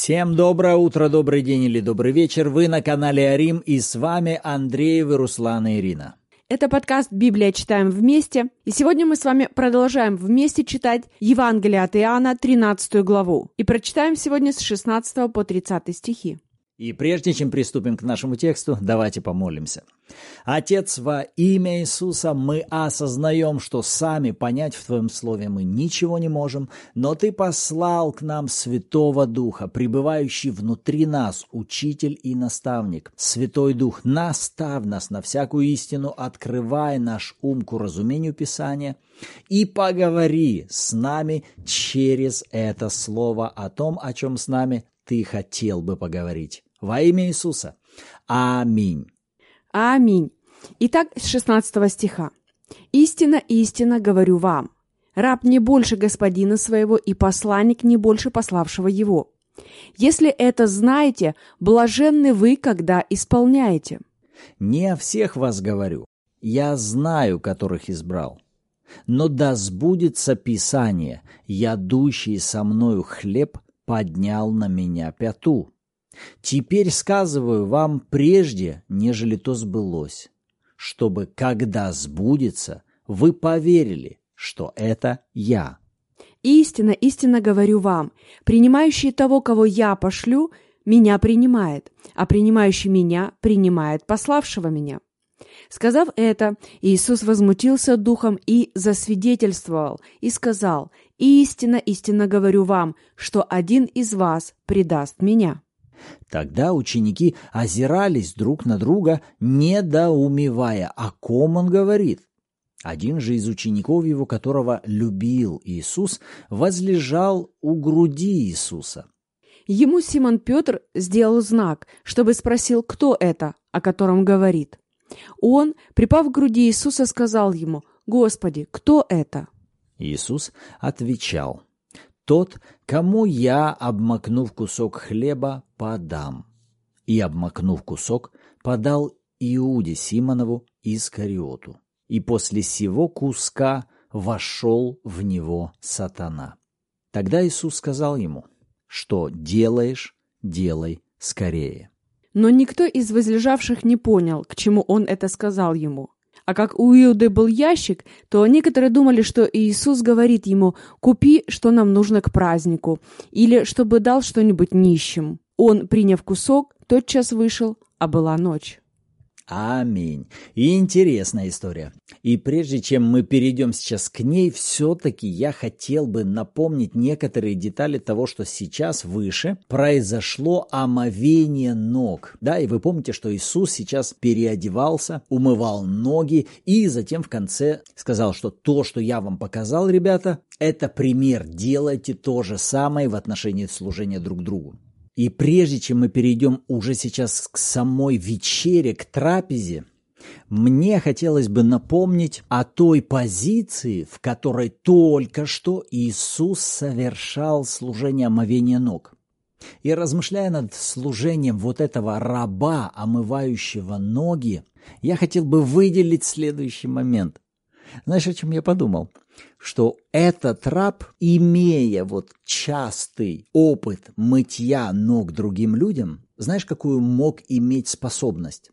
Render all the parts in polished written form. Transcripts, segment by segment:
Всем доброе утро, добрый день или добрый вечер. Вы на канале Арим, и с вами Андреев, Руслан и Ирина. Это подкаст «Библия. Читаем вместе». И сегодня мы с вами продолжаем вместе читать Евангелие от Иоанна, 13 главу. И прочитаем сегодня с 16 по 30 стихи. И прежде чем приступим к нашему тексту, давайте помолимся. Отец, во имя Иисуса мы осознаем, что сами понять в Твоем Слове мы ничего не можем, но Ты послал к нам Святого Духа, пребывающий внутри нас, учитель и наставник. Святой Дух, наставь нас на всякую истину, открывай наш ум к уразумению Писания и поговори с нами через это Слово о том, о чем с нами Ты хотел бы поговорить. Во имя Иисуса. Аминь. Аминь. Итак, с 16 стиха. «Истинно, истинно говорю вам, раб не больше господина своего, и посланник не больше пославшего его. Если это знаете, блаженны вы, когда исполняете». Не о всех вас говорю, я знаю, которых избрал. Но да сбудется Писание, ядущий со мною хлеб поднял на меня пяту. Теперь сказываю вам прежде, нежели то сбылось, чтобы, когда сбудется, вы поверили, что это я. «Истинно, истинно говорю вам, принимающий того, кого я пошлю, меня принимает, а принимающий меня принимает пославшего меня». Сказав это, Иисус возмутился духом и засвидетельствовал, и сказал: «Истинно, истинно говорю вам, что один из вас предаст меня». Тогда ученики озирались друг на друга, недоумевая, о ком он говорит. Один же из учеников его, которого любил Иисус, возлежал у груди Иисуса. Ему Симон Петр сделал знак, чтобы спросил, кто это, о котором говорит. Он, припав к груди Иисуса, сказал ему: «Господи, кто это?» Иисус отвечал: «Тот, кому я, обмакнув кусок хлеба, подам». И, обмакнув кусок, подал Иуде Симонову Искариоту. И после сего куска вошел в него сатана. Тогда Иисус сказал ему: «Что делаешь, делай скорее». Но никто из возлежавших не понял, к чему он это сказал ему. А как у Иуды был ящик, то некоторые думали, что Иисус говорит ему: «Купи, что нам нужно к празднику», или чтобы дал что-нибудь нищим. Он, приняв кусок, тотчас вышел, а была ночь. Аминь. И интересная история. И прежде чем мы перейдем сейчас к ней, все-таки я хотел бы напомнить некоторые детали того, что сейчас выше произошло омовение ног. Да, и вы помните, что Иисус сейчас переодевался, умывал ноги и затем в конце сказал, что то, что я вам показал, ребята, это пример. Делайте то же самое в отношении служения друг другу. И прежде чем мы перейдем уже сейчас к самой вечере, к трапезе, мне хотелось бы напомнить о той позиции, в которой только что Иисус совершал служение омовения ног. И размышляя над служением вот этого раба, омывающего ноги, я хотел бы выделить следующий момент. Знаешь, о чем я подумал? Что этот раб, имея вот частый опыт мытья ног другим людям, знаешь, какую мог иметь способность?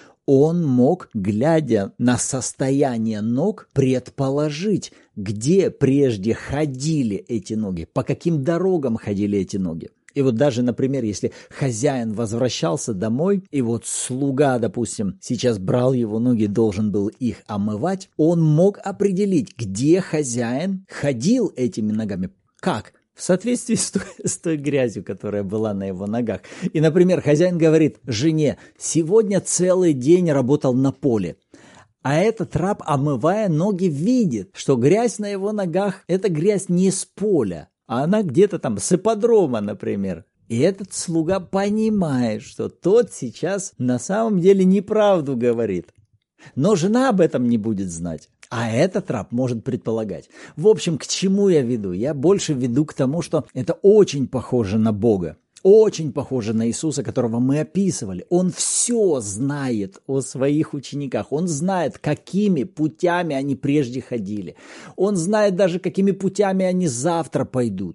Он мог, глядя на состояние ног, предположить, где прежде ходили эти ноги, по каким дорогам ходили эти ноги. И вот даже, например, если хозяин возвращался домой, и вот слуга, допустим, сейчас брал его ноги, должен был их омывать, он мог определить, где хозяин ходил этими ногами. Как? В соответствии с той грязью, которая была на его ногах. И, например, хозяин говорит жене: «Сегодня целый день работал на поле». А этот раб, омывая ноги, видит, что грязь на его ногах – это грязь не с поля, а она где-то там с ипподрома, например. И этот слуга понимает, что тот сейчас на самом деле неправду говорит. Но жена об этом не будет знать. А этот раб может предполагать. В общем, к чему я веду? Я больше веду к тому, что это очень похоже на Бога. Очень похоже на Иисуса, которого мы описывали. Он все знает о своих учениках. Он знает, какими путями они прежде ходили. Он знает даже, какими путями они завтра пойдут.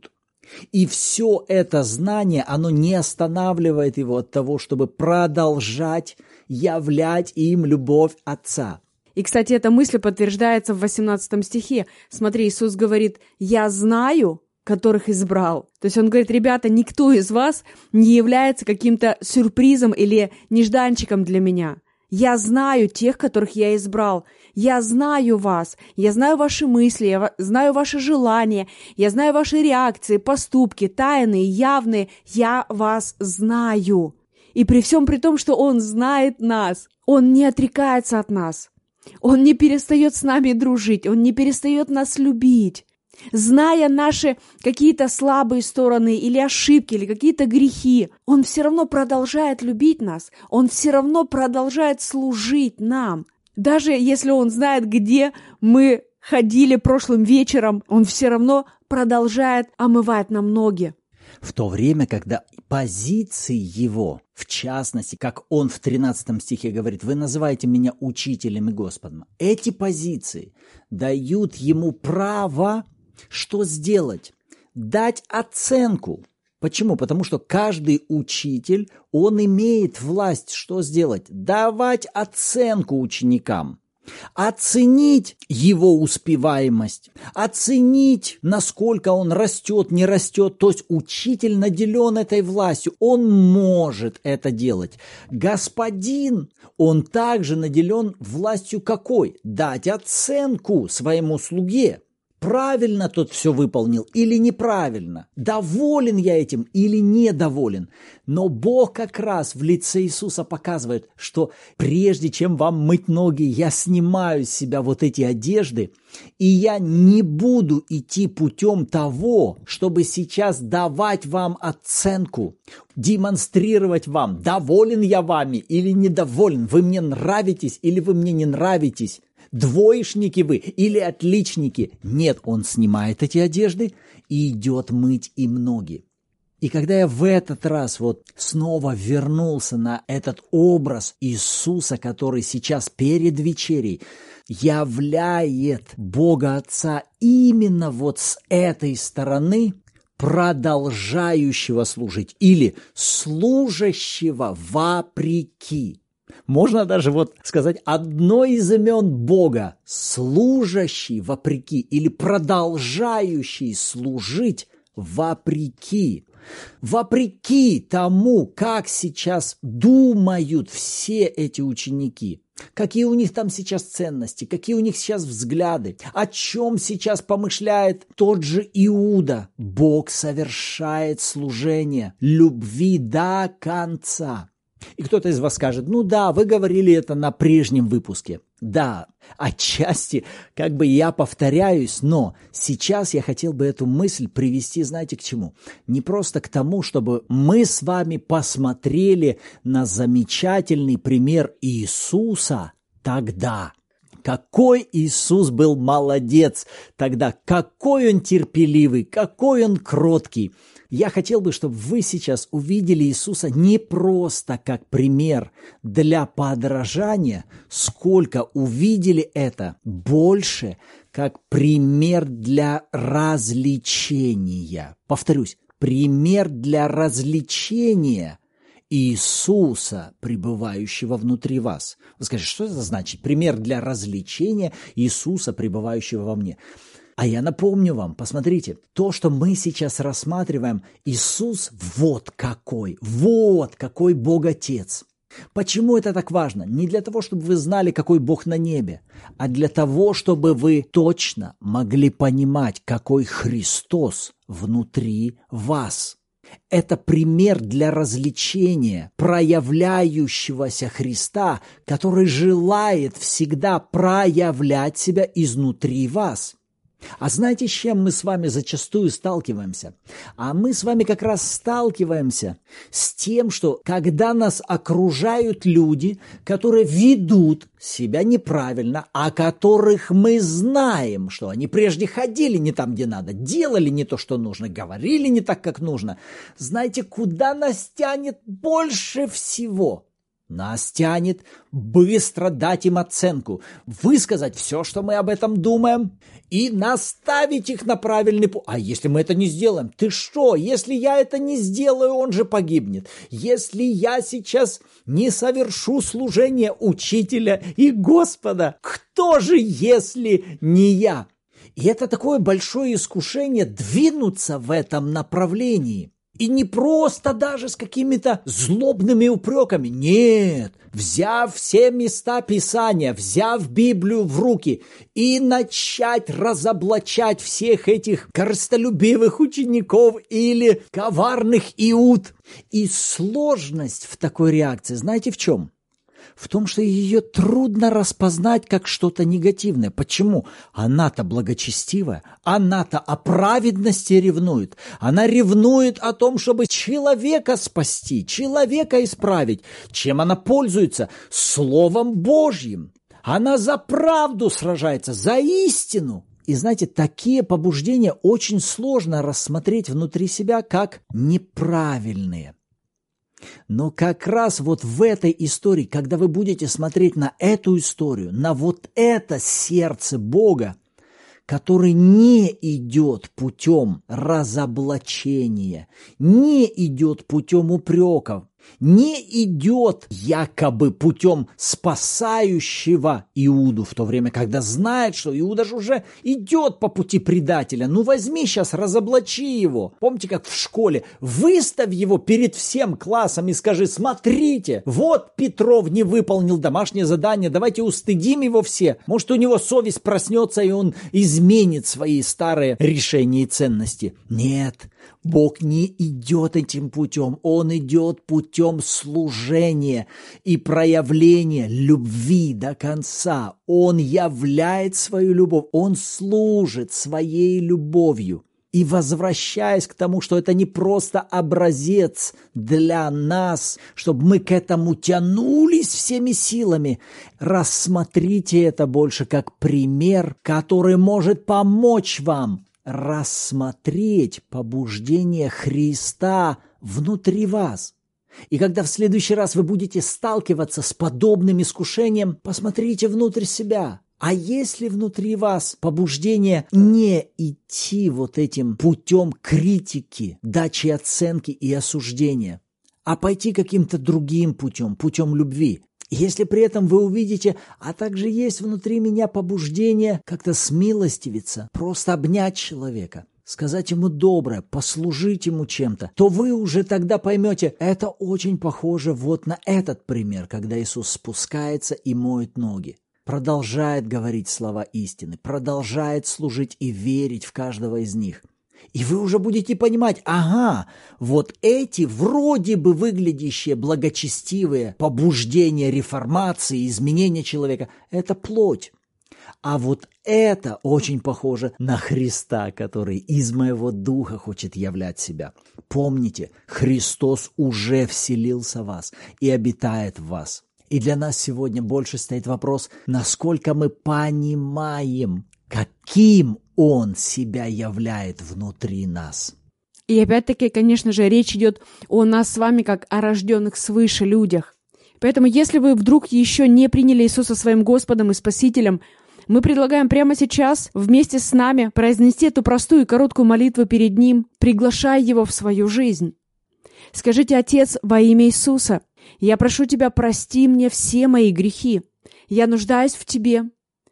И все это знание, оно не останавливает его от того, чтобы продолжать являть им любовь Отца. И, кстати, эта мысль подтверждается в 18 стихе. Смотри, Иисус говорит: «Я знаю, которых избрал». То есть Он говорит: ребята, никто из вас не является каким-то сюрпризом или нежданчиком для меня. Я знаю тех, которых я избрал. Я знаю вас. Я знаю ваши мысли, я знаю ваши желания, я знаю ваши реакции, поступки, тайные, явные. Я вас знаю. И при всем при том, что Он знает нас, Он не отрекается от нас. Он не перестает с нами дружить, Он не перестает нас любить. Зная наши какие-то слабые стороны или ошибки, или какие-то грехи, Он все равно продолжает любить нас, Он все равно продолжает служить нам. Даже если Он знает, где мы ходили прошлым вечером, Он все равно продолжает омывать нам ноги. В то время, когда позиции Его, в частности, как Он в 13 стихе говорит: «Вы называете меня учителем и Господом», эти позиции дают Ему право что сделать? Дать оценку. Почему? Потому что каждый учитель, он имеет власть что сделать? Давать оценку ученикам. Оценить его успеваемость, оценить, насколько он растет, не растет. То есть учитель наделен этой властью, он может это делать. Господин, он также наделен властью какой? Дать оценку своему слуге. Правильно тот все выполнил или неправильно? Доволен я этим или недоволен? Но Бог как раз в лице Иисуса показывает, что прежде чем вам мыть ноги, я снимаю с себя вот эти одежды, и я не буду идти путем того, чтобы сейчас давать вам оценку, демонстрировать вам, доволен я вами или недоволен, вы мне нравитесь или вы мне не нравитесь. Двоечники вы или отличники? Нет, Он снимает эти одежды и идет мыть им ноги. И когда я в этот раз снова вернулся на этот образ Иисуса, который сейчас перед вечерей являет Бога Отца именно с этой стороны, продолжающего служить или служащего вопреки. Можно даже сказать одно из имен Бога – служащий вопреки или продолжающий служить вопреки. Вопреки тому, как сейчас думают все эти ученики, какие у них там сейчас ценности, какие у них сейчас взгляды, о чем сейчас помышляет тот же Иуда. Бог совершает служение любви до конца. И кто-то из вас скажет: ну да, вы говорили это на прежнем выпуске. Да, отчасти я повторяюсь, но сейчас я хотел бы эту мысль привести, знаете, к чему? Не просто к тому, чтобы мы с вами посмотрели на замечательный пример Иисуса тогда. Какой Иисус был молодец тогда, какой Он терпеливый, какой Он кроткий. Я хотел бы, чтобы вы сейчас увидели Иисуса не просто как пример для подражания, сколько увидели это больше как пример для развлечения. Повторюсь, пример для развлечения Иисуса, пребывающего внутри вас. Вы скажете, что это значит? Пример для развлечения Иисуса, пребывающего во мне. А я напомню вам, посмотрите, то, что мы сейчас рассматриваем, Иисус какой Бог Отец. Почему это так важно? Не для того, чтобы вы знали, какой Бог на небе, а для того, чтобы вы точно могли понимать, какой Христос внутри вас. Это пример для развлечения проявляющегося Христа, который желает всегда проявлять себя изнутри вас. А знаете, с чем мы с вами зачастую сталкиваемся? А мы с вами как раз сталкиваемся с тем, что когда нас окружают люди, которые ведут себя неправильно, о которых мы знаем, что они прежде ходили не там, где надо, делали не то, что нужно, говорили не так, как нужно. Знаете, куда нас тянет больше всего? Нас тянет быстро дать им оценку, высказать все, что мы об этом думаем, и наставить их на правильный путь. А если мы это не сделаем? Ты что? Если я это не сделаю, он же погибнет. Если я сейчас не совершу служение учителя и Господа, кто же, если не я? И это такое большое искушение двинуться в этом направлении. И не просто даже с какими-то злобными упреками. Нет, взяв все места Писания, взяв Библию в руки и начать разоблачать всех этих корыстолюбивых учеников или коварных Иуд. И сложность в такой реакции, знаете в чем? В том, что ее трудно распознать как что-то негативное. Почему? Она-то благочестивая, она-то о праведности ревнует. Она ревнует о том, чтобы человека спасти, человека исправить. Чем она пользуется? Словом Божьим. Она за правду сражается, за истину. И знаете, такие побуждения очень сложно рассмотреть внутри себя как неправильные. Но как раз вот в этой истории, когда вы будете смотреть на эту историю, на вот это сердце Бога, который не идет путем разоблачения, не идет путем упреков, не идет якобы путем спасающего Иуду, в то время, когда знает, что Иуда же уже идет по пути предателя. Ну возьми сейчас, разоблачи его. Помните, как в школе? Выставь его перед всем классом и скажи: смотрите, вот Петров не выполнил домашнее задание, давайте устыдим его все. Может, у него совесть проснется, и он изменит свои старые решения и ценности. Нет, Бог не идет этим путем, Он идет путем служения и проявления любви до конца. Он являет свою любовь, Он служит своей любовью. И возвращаясь к тому, что это не просто образец для нас, чтобы мы к этому тянулись всеми силами, рассмотрите это больше как пример, который может помочь вам рассмотреть побуждение Христа внутри вас. И когда в следующий раз вы будете сталкиваться с подобным искушением, посмотрите внутрь себя. А если внутри вас побуждение не идти вот этим путем критики, дачи оценки и осуждения, а пойти каким-то другим путем, путем любви, если при этом вы увидите, а также есть внутри меня побуждение как-то смилостивиться, просто обнять человека, сказать ему доброе, послужить ему чем-то, то вы уже тогда поймете, это очень похоже вот на этот пример, когда Иисус спускается и моет ноги, продолжает говорить слова истины, продолжает служить и верить в каждого из них. И вы уже будете понимать, ага, вот эти вроде бы выглядящие благочестивые побуждения реформации, изменения человека – это плоть. А вот это очень похоже на Христа, который из моего духа хочет являть себя. Помните, Христос уже вселился в вас и обитает в вас. И для нас сегодня больше стоит вопрос, насколько мы понимаем, каким Он себя являет внутри нас. И опять-таки, конечно же, речь идет о нас с вами, как о рожденных свыше людях. Поэтому, если вы вдруг еще не приняли Иисуса своим Господом и Спасителем, мы предлагаем прямо сейчас вместе с нами произнести эту простую и короткую молитву перед Ним, приглашая Его в свою жизнь. Скажите: Отец, во имя Иисуса, я прошу Тебя, прости мне все мои грехи. Я нуждаюсь в Тебе.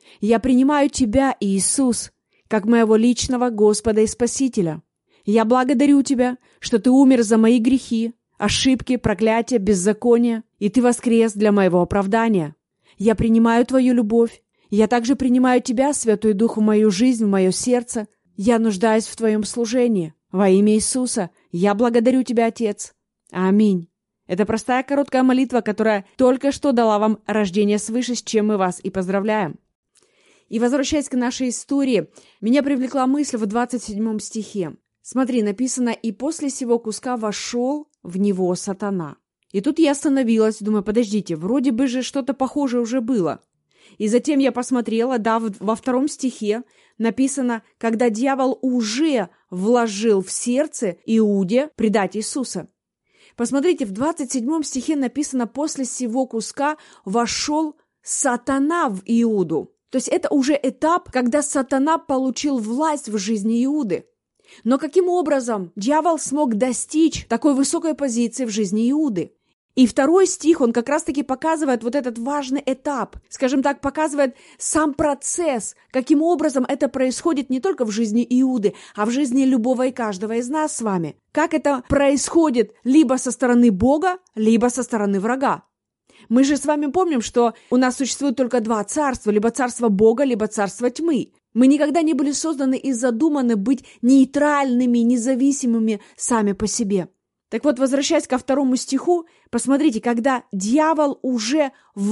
Я принимаю Тебя, Иисус, как моего личного Господа и Спасителя. Я благодарю Тебя, что Ты умер за мои грехи, ошибки, проклятия, беззакония, и Ты воскрес для моего оправдания. Я принимаю Твою любовь. Я также принимаю Тебя, Святой Дух, в мою жизнь, в мое сердце. Я нуждаюсь в Твоем служении. Во имя Иисуса я благодарю Тебя, Отец. Аминь. Это простая короткая молитва, которая только что дала вам рождение свыше, с чем мы вас и поздравляем. И возвращаясь к нашей истории, меня привлекла мысль в 27 стихе. Смотри, написано: «И после сего куска вошел в него сатана». И тут я остановилась, думаю, подождите, вроде бы же что-то похожее уже было. И затем я посмотрела, да, во 2 стихе написано, когда дьявол уже вложил в сердце Иуде предать Иисуса. Посмотрите, в 27 стихе написано: «После сего куска вошел сатана в Иуду». То есть это уже этап, когда сатана получил власть в жизни Иуды. Но каким образом дьявол смог достичь такой высокой позиции в жизни Иуды? И 2 стих, он как раз-таки показывает вот этот важный этап, скажем так, показывает сам процесс, каким образом это происходит не только в жизни Иуды, а в жизни любого и каждого из нас с вами. Как это происходит либо со стороны Бога, либо со стороны врага. Мы же с вами помним, что у нас существует только 2 царства, либо царство Бога, либо царство тьмы. Мы никогда не были созданы и задуманы быть нейтральными, независимыми сами по себе. Так вот, возвращаясь ко 2 стиху, посмотрите, когда дьявол уже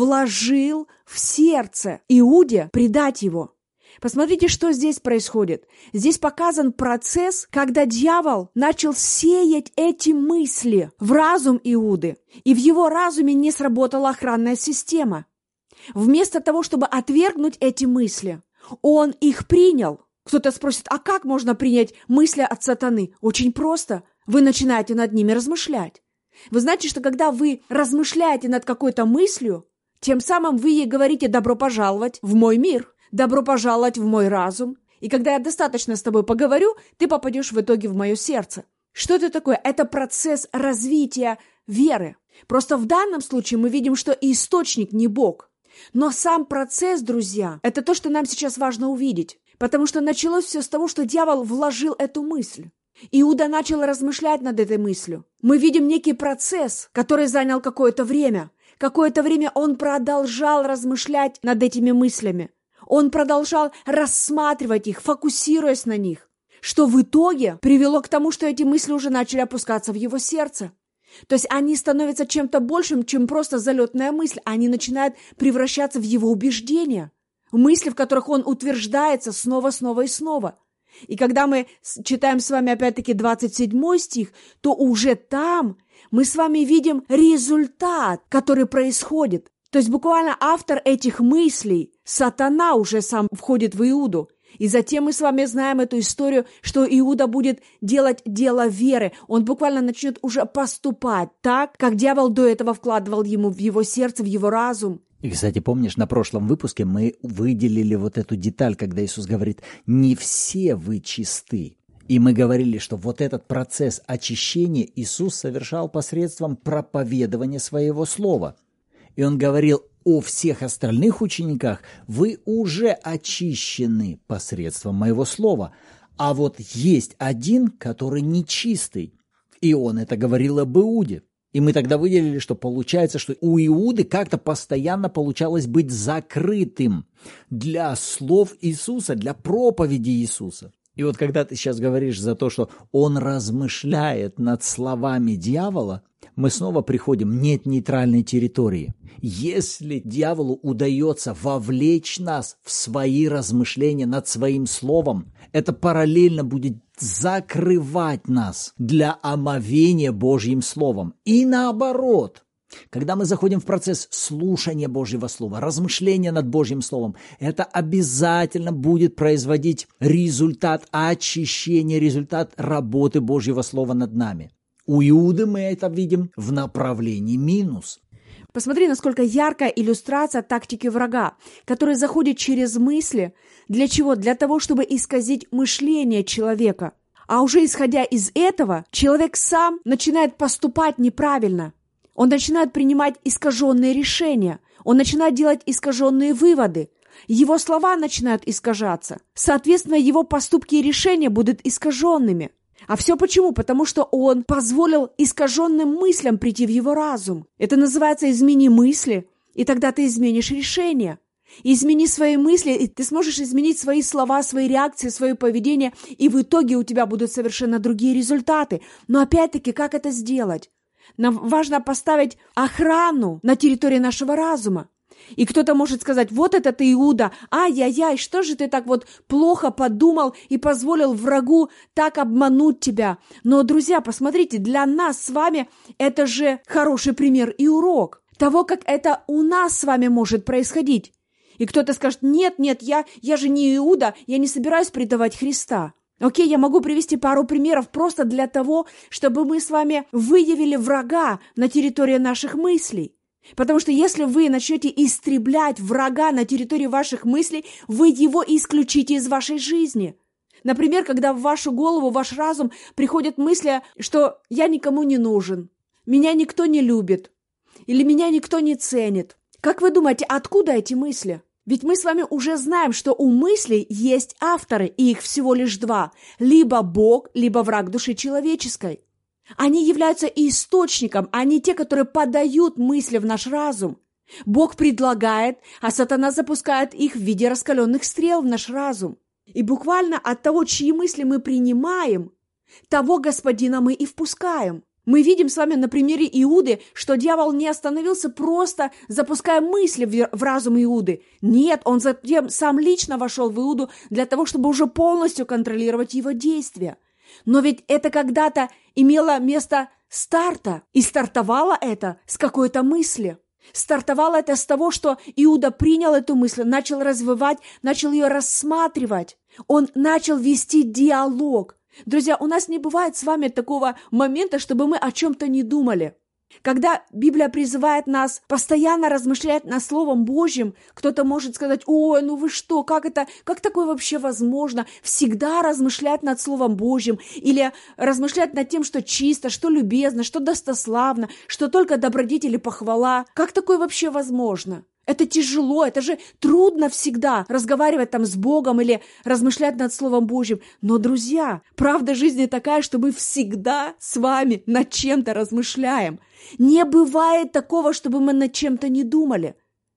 вложил в сердце Иуде предать его. Посмотрите, что здесь происходит. Здесь показан процесс, когда дьявол начал сеять эти мысли в разум Иуды, и в его разуме не сработала охранная система. Вместо того, чтобы отвергнуть эти мысли, он их принял. Кто-то спросит: а как можно принять мысли от сатаны? Очень просто. Вы начинаете над ними размышлять. Вы знаете, что когда вы размышляете над какой-то мыслью, тем самым вы ей говорите: добро пожаловать в мой мир, добро пожаловать в мой разум. И когда я достаточно с тобой поговорю, ты попадешь в итоге в мое сердце. Что это такое? Это процесс развития веры. Просто в данном случае мы видим, что источник не Бог. Но сам процесс, друзья, это то, что нам сейчас важно увидеть. Потому что началось все с того, что дьявол вложил эту мысль. Иуда начал размышлять над этой мыслью. Мы видим некий процесс, который занял какое-то время. Какое-то время он продолжал размышлять над этими мыслями. Он продолжал рассматривать их, фокусируясь на них, что в итоге привело к тому, что эти мысли уже начали опускаться в его сердце. То есть они становятся чем-то большим, чем просто залетная мысль. Они начинают превращаться в его убеждения, мысли, в которых он утверждается снова и снова. И когда мы читаем с вами опять-таки 27 стих, то уже там мы с вами видим результат, который происходит. То есть буквально автор этих мыслей, сатана, уже сам входит в Иуду. И затем мы с вами знаем эту историю, что Иуда будет делать дело веры. Он буквально начнет уже поступать так, как дьявол до этого вкладывал ему в его сердце, в его разум. И, кстати, помнишь, на прошлом выпуске мы выделили вот эту деталь, когда Иисус говорит: «Не все вы чисты». И мы говорили, что вот этот процесс очищения Иисус совершал посредством проповедования своего слова. И Он говорил о всех остальных учениках: вы уже очищены посредством моего слова. А вот есть один, который нечистый. И Он это говорил об Иуде. И мы тогда выделили, что получается, что у Иуды как-то постоянно получалось быть закрытым для слов Иисуса, для проповеди Иисуса. И вот когда ты сейчас говоришь за то, что он размышляет над словами дьявола, мы снова приходим: нет нейтральной территории. Если дьяволу удается вовлечь нас в свои размышления над своим словом, это параллельно будет закрывать нас для омовения Божьим словом. И наоборот, когда мы заходим в процесс слушания Божьего слова, размышления над Божьим словом, это обязательно будет производить результат очищения, результат работы Божьего слова над нами. У Иуды мы это видим в направлении минус. Посмотри, насколько яркая иллюстрация тактики врага, который заходит через мысли. Для чего? Для того, чтобы исказить мышление человека. А уже исходя из этого, человек сам начинает поступать неправильно. Он начинает принимать искаженные решения. Он начинает делать искаженные выводы. Его слова начинают искажаться. Соответственно, его поступки и решения будут искаженными. А все почему? Потому что он позволил искаженным мыслям прийти в его разум. Это называется «измени мысли», и тогда ты изменишь решение. Измени свои мысли, и ты сможешь изменить свои слова, свои реакции, свое поведение, и в итоге у тебя будут совершенно другие результаты. Но опять-таки, как это сделать? Нам важно поставить охрану на территории нашего разума. И кто-то может сказать: вот это ты, Иуда, ай-яй-яй, что же ты так вот плохо подумал и позволил врагу так обмануть тебя. Но, друзья, посмотрите, для нас с вами это же хороший пример и урок того, как это у нас с вами может происходить. И кто-то скажет: нет, я же не Иуда, я не собираюсь предавать Христа. Окей, я могу привести пару примеров просто для того, чтобы мы с вами выявили врага на территории наших мыслей. Потому что если вы начнете истреблять врага на территории ваших мыслей, вы его исключите из вашей жизни. Например, когда в вашу голову, в ваш разум приходят мысли, что «я никому не нужен», «меня никто не любит» или «меня никто не ценит». Как вы думаете, откуда эти мысли? Ведь мы с вами уже знаем, что у мыслей есть авторы, и их всего лишь два. Либо Бог, либо враг души человеческой. Они являются источником, они те, которые подают мысли в наш разум. Бог предлагает, а сатана запускает их в виде раскаленных стрел в наш разум. И буквально от того, чьи мысли мы принимаем, того Господина мы и впускаем. Мы видим с вами на примере Иуды, что дьявол не остановился просто запуская мысли в разум Иуды. Нет, он затем сам лично вошел в Иуду для того, чтобы уже полностью контролировать его действия. Но ведь это когда-то имело место старта, и стартовало это с какой-то мысли. Стартовало это с того, что Иуда принял эту мысль, начал развивать, начал ее рассматривать. Он начал вести диалог. Друзья, у нас не бывает с вами такого момента, чтобы мы о чем-то не думали. Когда Библия призывает нас постоянно размышлять над Словом Божьим, кто-то может сказать: «Ой, ну вы что, как такое вообще возможно? Всегда размышлять над Словом Божьим или размышлять над тем, что чисто, что любезно, что достославно, что только добродетель и похвала. Как такое вообще возможно?» Это тяжело, это же трудно всегда разговаривать там с Богом или размышлять над Словом Божьим. Но, друзья, правда жизни такая, что мы всегда с вами над чем-то размышляем. Не бывает такого, чтобы мы над чем-то не думали.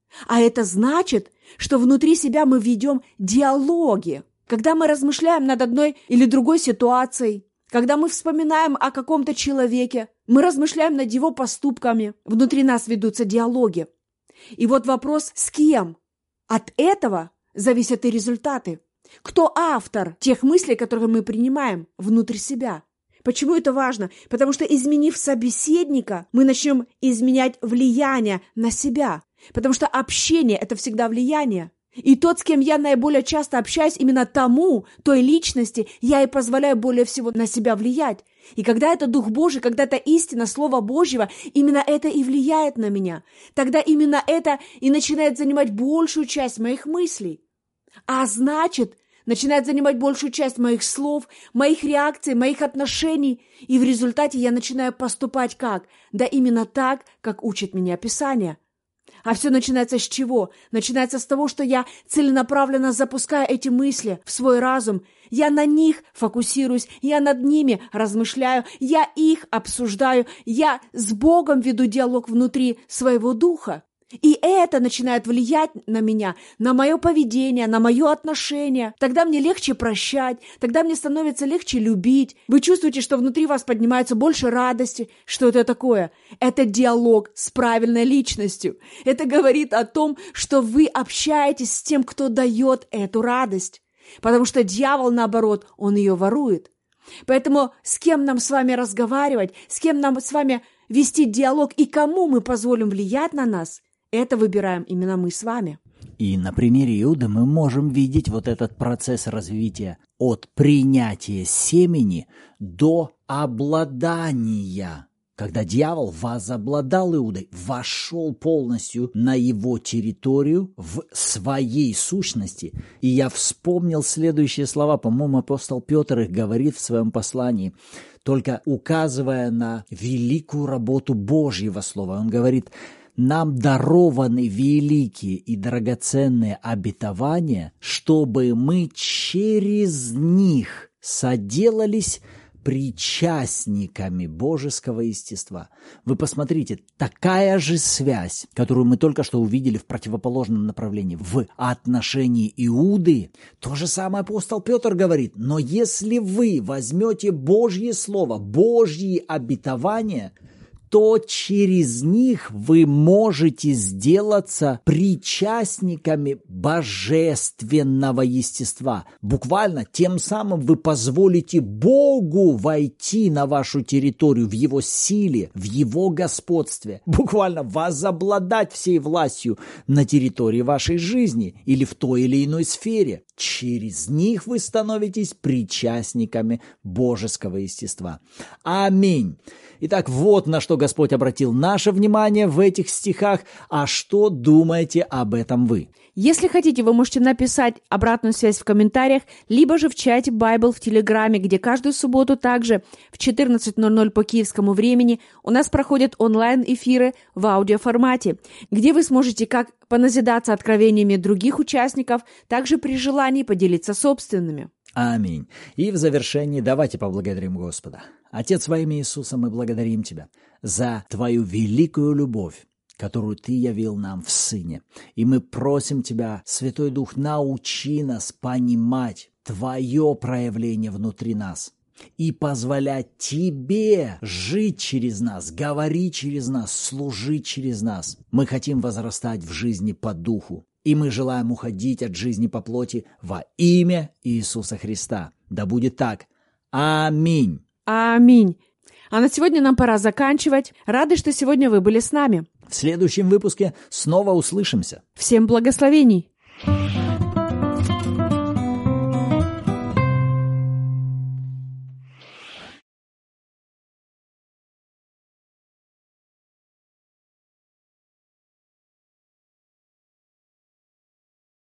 А это значит, что внутри себя мы ведем диалоги. Когда мы размышляем над одной или другой ситуацией, когда мы вспоминаем о каком-то человеке, мы размышляем над его поступками, внутри нас ведутся диалоги. И вот вопрос: с кем? От этого зависят и результаты. Кто автор тех мыслей, которые мы принимаем внутрь себя? Почему это важно? Потому что, изменив собеседника, мы начнем изменять влияние на себя. Потому что общение – это всегда влияние. И тот, с кем я наиболее часто общаюсь, именно той личности, я и позволяю более всего на себя влиять. И когда это Дух Божий, когда это истина, Слово Божьего, именно это и влияет на меня. Тогда именно это и начинает занимать большую часть моих мыслей. А значит, начинает занимать большую часть моих слов, моих реакций, моих отношений. И в результате я начинаю поступать как? Да именно так, как учит меня Писание. А все начинается с чего? Начинается с того, что я целенаправленно запускаю эти мысли в свой разум. Я на них фокусируюсь, я над ними размышляю, я их обсуждаю, я с Богом веду диалог внутри своего духа. И это начинает влиять на меня, на мое поведение, на мое отношение. Тогда мне легче прощать, тогда мне становится легче любить. Вы чувствуете, что внутри вас поднимается больше радости. Что это такое? Это диалог с правильной личностью. Это говорит о том, что вы общаетесь с тем, кто дает эту радость. Потому что дьявол, наоборот, он ее ворует. Поэтому с кем нам с вами разговаривать, с кем нам с вами вести диалог и кому мы позволим влиять на нас, это выбираем именно мы с вами. И на примере Иуды мы можем видеть вот этот процесс развития от принятия семени до обладания. Когда дьявол возобладал Иудой, вошел полностью на его территорию в своей сущности. И я вспомнил следующие слова, по-моему, апостол Петр их говорит в своем послании, только указывая на великую работу Божьего Слова. Он говорит: нам дарованы великие и драгоценные обетования, чтобы мы через них соделались причастниками божеского естества. Вы посмотрите, такая же связь, которую мы только что увидели в противоположном направлении, в отношении Иуды. То же самое апостол Петр говорит: но если вы возьмете Божье Слово, Божьи обетования, то через них вы можете сделаться причастниками божественного естества. Буквально тем самым вы позволите Богу войти на вашу территорию в Его силе, в Его господстве. Буквально возобладать всей властью на территории вашей жизни или в той или иной сфере. Через них вы становитесь причастниками божеского естества. Аминь. Итак, вот на что Господь обратил наше внимание в этих стихах. А что думаете об этом вы? Если хотите, вы можете написать обратную связь в комментариях, либо же в чате Bible в Телеграме, где каждую субботу также в 14:00 по киевскому времени у нас проходят онлайн-эфиры в аудиоформате, где вы сможете как поназидаться откровениями других участников, также при желании поделиться собственными. Аминь. И в завершении давайте поблагодарим Господа. Отец, во имя Иисуса, мы благодарим Тебя за Твою великую любовь, которую Ты явил нам в Сыне. И мы просим Тебя, Святой Дух, научи нас понимать Твое проявление внутри нас и позволять Тебе жить через нас, говорить через нас, служить через нас. Мы хотим возрастать в жизни по Духу, и мы желаем уходить от жизни по плоти во имя Иисуса Христа. Да будет так. Аминь. Аминь. А на сегодня нам пора заканчивать. Рады, что сегодня вы были с нами. В следующем выпуске снова услышимся. Всем благословений!